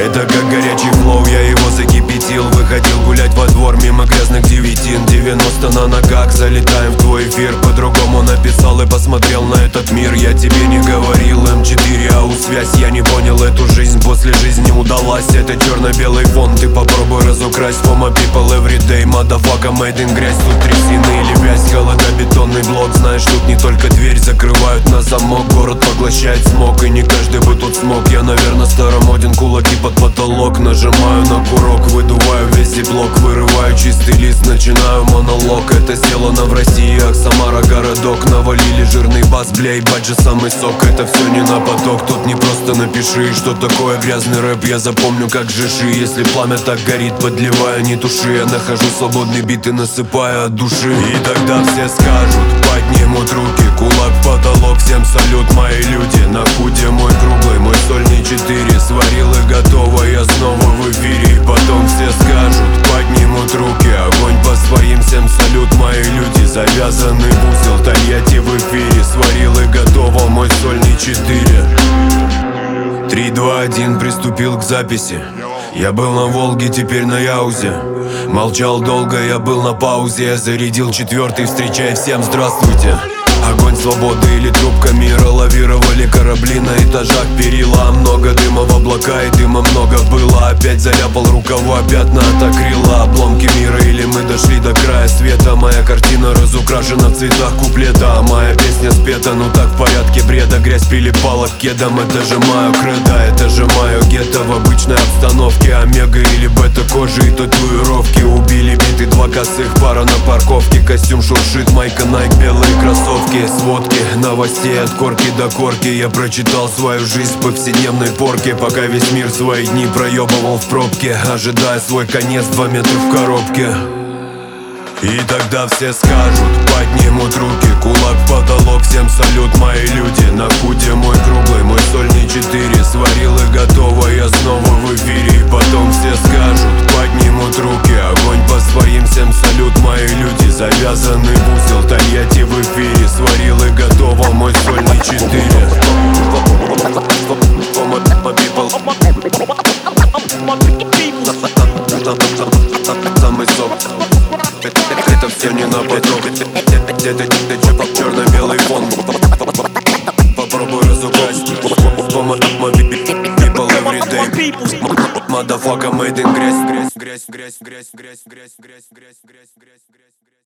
Это как горячий флоу, я его закипятил. Выходил гулять во двор мимо грязных девятин. 90 на ногах, залетаем в твой эфир. По-другому написал и посмотрел на этот мир. Я тебе не говорил, М4, связь. Я не понял эту жизнь, после жизни удалась. Это черно-белый фон, ты попробуй разукрась. Пома people everyday, motherfucker made in грязь. Тут трясины или вязь, холодобетонный блок. Знаешь, тут не только дверь закрывают на замок. Город поглощает смог, и не каждый бы тут смог. Я, наверное, старомоден, кулаки под потолок. Нажимаю на курок, выдуваю весь блок. Вырываю чистый лист, начинаю монолог. Это сделано в России, ах, Самара городок. Навалили жирный бас, бля, ебать же самый сок. Это все не на поток, тут не просто напиши. Что такое грязный рэп, я запомню как жиши. Если пламя так горит, подливая, не туши. Я нахожу свободный бит и насыпаю от души. И тогда все скажут, поднимут руки, кулак в потолок, всем салют, мои люди. На худе мой круглый, мой сольный 4. Сварил и готово, я снова в эфире. И потом все скажут, поднимут руки, огонь по своим, всем салют, мои люди. Завязанный в узел, Тольятти в эфире. Сварил и готово, мой сольный 4. 3, 2, 1, приступил к записи. Я был на Волге, теперь на Яузе. Молчал долго, я был на паузе. Я зарядил 4, встречай всем здравствуйте. Огонь свободы или трубка мира. Лавировали корабли на этажах, перила. Много дыма в облака и дыма много было. Опять заляпал рукава, пятна от акрила. Обломки мира или мы дошли до края света. Моя картина разукрашена в цветах куплета, а моя песня спета, ну так в порядке бреда. Грязь прилипала к кедам, это же мое кредо. Это же мое гетто в обычной обстановке. Омега или бета, кожи и татуировки. Убили биты, 2 косых, пара на парковке. Костюм шуршит, майка Nike, белые кроссовки. Сводки новостей от корки до корки. Я прочитал свою жизнь в повседневной порке, пока весь мир свои дни проебывал в пробке, ожидая свой конец, 2 метра в коробке. И тогда все скажут, поднимут руки, кулак в потолок, всем салют, мои люди. На худе мой круглый, мой сольный 4. Сварил и готово, я снова в эфире. И потом все скажут, поднимут руки, огонь по своим, всем салют, мои люди. Завязанный в узел, Тольятти в эфире. Сварил и готово, мой сольный 4. Самый сок. Это все не на поток. Это черно-белый фон. Попробуй разукрасть. People everyday. Motherfucker made in грязь.